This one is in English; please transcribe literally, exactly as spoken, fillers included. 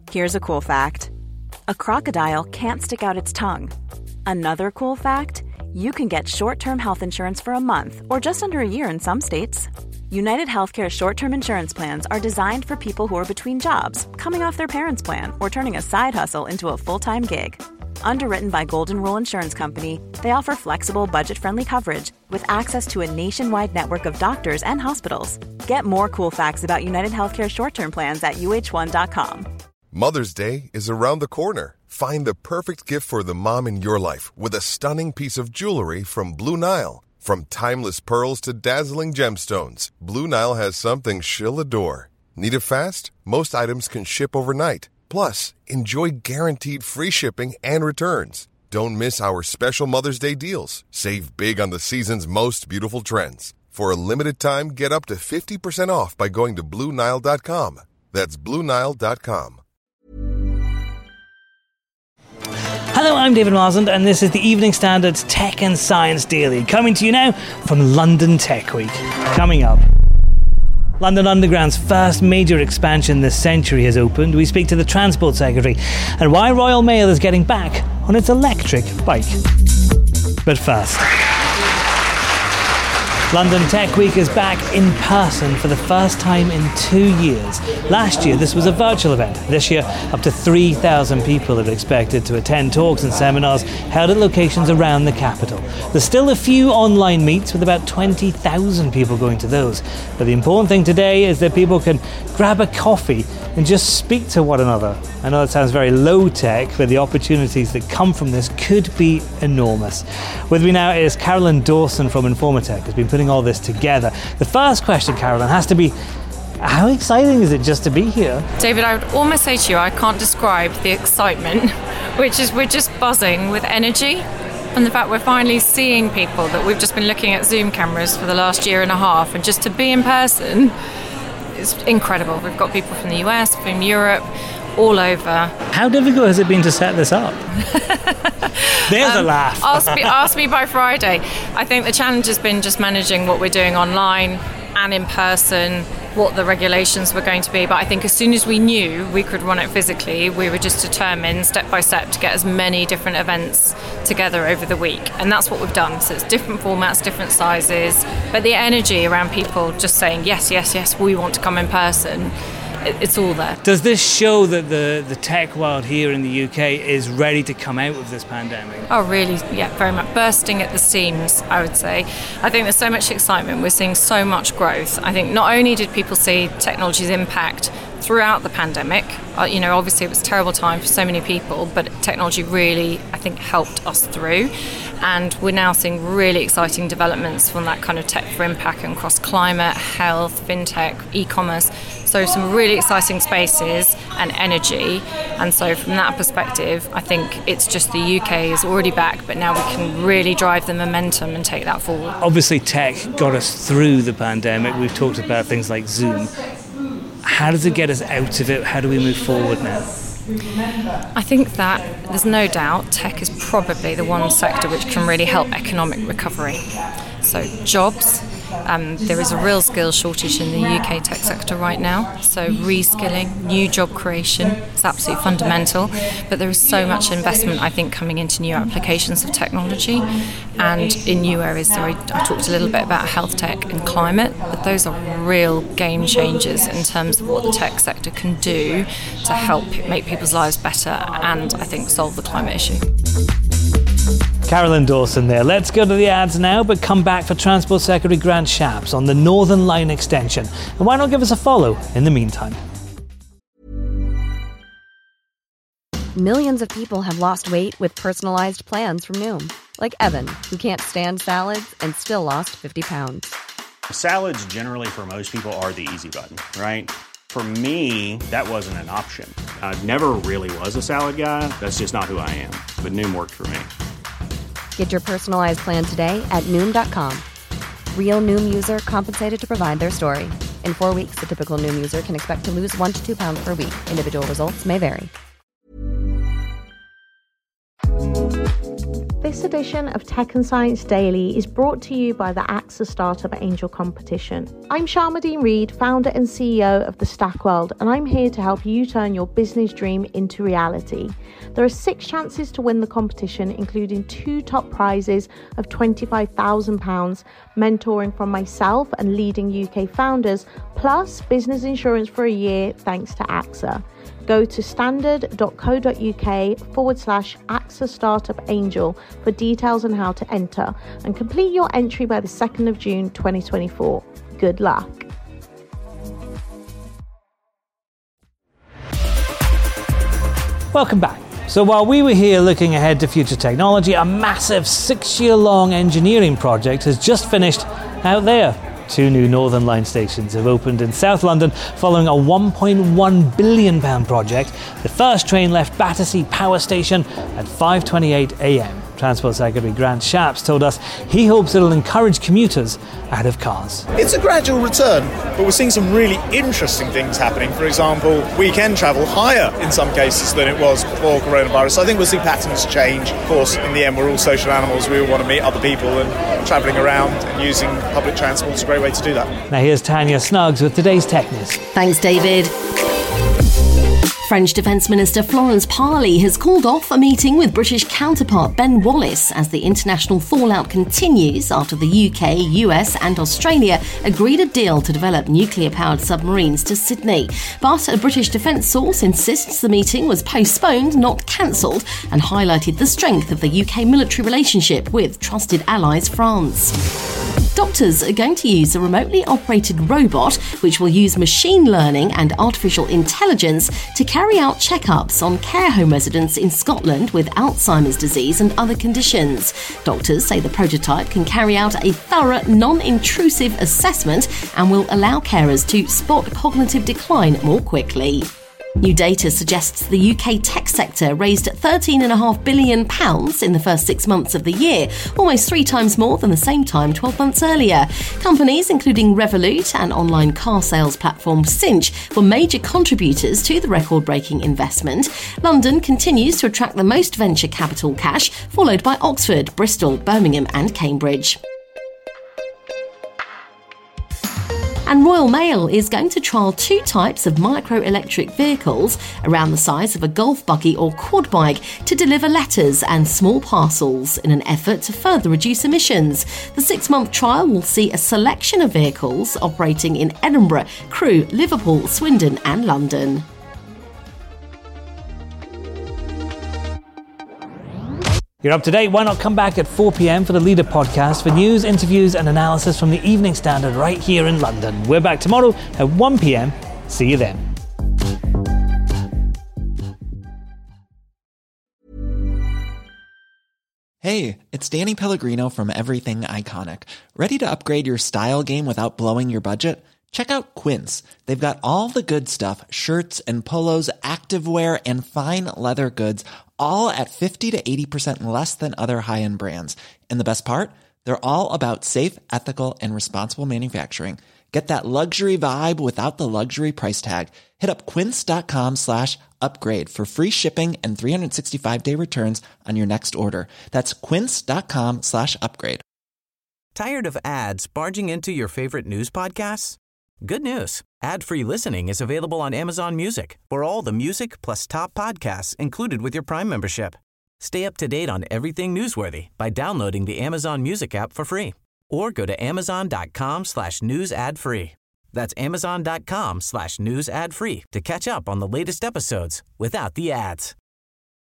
Here's a cool fact. A crocodile can't stick out its tongue. Another cool fact, you can get short-term health insurance for a month or just under a year in some states. United Healthcare short-term insurance plans are designed for people who are between jobs, coming off their parents' plan, or turning a side hustle into a full-time gig. Underwritten by Golden Rule Insurance Company, they offer flexible, budget-friendly coverage with access to a nationwide network of doctors and hospitals. Get more cool facts about United Healthcare short-term plans at U H one dot com. Mother's Day is around the corner. Find the perfect gift for the mom in your life with a stunning piece of jewelry from Blue Nile. From timeless pearls to dazzling gemstones, Blue Nile has something she'll adore. Need it fast? Most items can ship overnight. Plus, enjoy guaranteed free shipping and returns. Don't miss our special Mother's Day deals. Save big on the season's most beautiful trends. For a limited time, get up to fifty percent off by going to Blue Nile dot com. That's Blue Nile dot com. Hello, I'm David Marsland, and this is the Evening Standard's Tech and Science Daily, coming to you now from London Tech Week. Coming up, London Underground's first major expansion this century has opened. We speak to the Transport Secretary and why Royal Mail is getting back on its electric bike. But first, London Tech Week is back in person for the first time in two years. Last year, this was a virtual event. This year, up to three thousand people are expected to attend talks and seminars held at locations around the capital. There's still a few online meets with about twenty thousand people going to those. But the important thing today is that people can grab a coffee and just speak to one another. I know it sounds very low-tech, but the opportunities that come from this could be enormous. With me now is Carolyn Dawson from Informatech, who's been putting all this together. The first question, Carolyn, has to be, how exciting is it just to be here? David, I would almost say to you, I can't describe the excitement, which is we're just buzzing with energy. And the fact we're finally seeing people that we've just been looking at Zoom cameras for the last year and a half, and just to be in person is incredible. We've got people from the U S, from Europe, all over. How difficult has it been to set this up? There's um, a laugh. ask, me, ask me by Friday. I think the challenge has been just managing what we're doing online and in person, what the regulations were going to be. But I think as soon as we knew we could run it physically, we were just determined step by step to get as many different events together over the week. And that's what we've done. So it's different formats, different sizes, but the energy around people just saying, yes, yes, yes, we want to come in person. It's all there. Does this show that the, the tech world here in the U K is ready to come out of this pandemic? Oh, really? Yeah, very much. Bursting at the seams, I would say. I think there's so much excitement. We're seeing so much growth. I think not only did people see technology's impact throughout the pandemic, uh, you know, obviously it was a terrible time for so many people, but technology really, I think, helped us through. And we're now seeing really exciting developments from that kind of tech for impact across climate, health, fintech, e-commerce. So some really exciting spaces and energy. And so from that perspective, I think it's just the U K is already back, but now we can really drive the momentum and take that forward. Obviously, tech got us through the pandemic. We've talked about things like Zoom. How does it get us out of it? How do we move forward now? I think that there's no doubt tech is probably the one sector which can really help economic recovery. So jobs, um, there is a real skills shortage in the U K tech sector right now. So reskilling, new job creation is absolutely fundamental. But there is so much investment, I think, coming into new applications of technology and in new areas. So I, I talked a little bit about health tech and climate, but those are real game changers in terms of what the tech sector can do to help make people's lives better and, I think, solve the climate issue. Carolyn Dawson there. Let's go to the ads now, but come back for Transport Secretary Grant Shapps on the Northern Line extension. And why not give us a follow in the meantime? Millions of people have lost weight with personalized plans from Noom. Like Evan, who can't stand salads and still lost fifty pounds. Salads generally for most people are the easy button, right? For me, that wasn't an option. I never really was a salad guy. That's just not who I am. But Noom worked for me. Get your personalized plan today at Noom dot com. Real Noom user compensated to provide their story. In four weeks, the typical Noom user can expect to lose one to two pounds per week. Individual results may vary. This edition of Tech and Science Daily is brought to you by the AXA Startup Angel Competition. I'm Sharmadean Reid, founder and C E O of the Stack World, and I'm here to help you turn your business dream into reality. There are six chances to win the competition, including two top prizes of twenty-five thousand pounds, mentoring from myself and leading U K founders, plus business insurance for a year thanks to AXA. Go to standard.co.uk forward slash AXA Startup Angel for details on how to enter and complete your entry by the second of June twenty twenty-four. Good luck. Welcome back. So while we were here looking ahead to future technology, a massive six-year-long engineering project has just finished out there. Two new Northern Line stations have opened in South London following a one point one billion pounds project. The first train left Battersea Power Station at five twenty-eight a.m. Transport Secretary Grant Shapps told us he hopes it'll encourage commuters out of cars. It's a gradual return, but we're seeing some really interesting things happening. For example, weekend travel higher in some cases than it was before coronavirus. So I think we'll see patterns change. Of course, in the end, we're all social animals. We all want to meet other people, and travelling around and using public transport is a great way to do that. Now here's Tanya Snuggs with today's Tech News. Thanks, David. French Defence Minister Florence Parly has called off a meeting with British counterpart Ben Wallace as the international fallout continues after the U K, U S and Australia agreed a deal to develop nuclear-powered submarines to Sydney. But a British defence source insists the meeting was postponed, not cancelled, and highlighted the strength of the U K military relationship with trusted allies France. Doctors are going to use a remotely operated robot which will use machine learning and artificial intelligence to carry out checkups on care home residents in Scotland with Alzheimer's disease and other conditions. Doctors say the prototype can carry out a thorough, non-intrusive assessment and will allow carers to spot cognitive decline more quickly. New data suggests the U K tech sector raised thirteen point five billion pounds in the first six months of the year, almost three times more than the same time twelve months earlier. Companies including Revolut and online car sales platform Cinch were major contributors to the record-breaking investment. London continues to attract the most venture capital cash, followed by Oxford, Bristol, Birmingham and Cambridge. And Royal Mail is going to trial two types of micro-electric vehicles around the size of a golf buggy or quad bike to deliver letters and small parcels in an effort to further reduce emissions. The six-month trial will see a selection of vehicles operating in Edinburgh, Crewe, Liverpool, Swindon and London. You're up to date. Why not come back at four p.m. for the Leader podcast for news, interviews and analysis from the Evening Standard right here in London. We're back tomorrow at one p.m. See you then. Hey, it's Danny Pellegrino from Everything Iconic. Ready to upgrade your style game without blowing your budget? Check out Quince. They've got all the good stuff, shirts and polos, activewear and fine leather goods, all at fifty to eighty percent less than other high-end brands. And the best part? They're all about safe, ethical, and responsible manufacturing. Get that luxury vibe without the luxury price tag. Hit up quince.com slash upgrade for free shipping and three sixty-five day returns on your next order. That's quince.com slash upgrade. Tired of ads barging into your favorite news podcasts? Good news. Ad-free listening is available on Amazon Music for all the music plus top podcasts included with your Prime membership. Stay up to date on everything newsworthy by downloading the Amazon Music app for free or go to amazon.com slash news ad free. That's amazon.com slash news ad free to catch up on the latest episodes without the ads.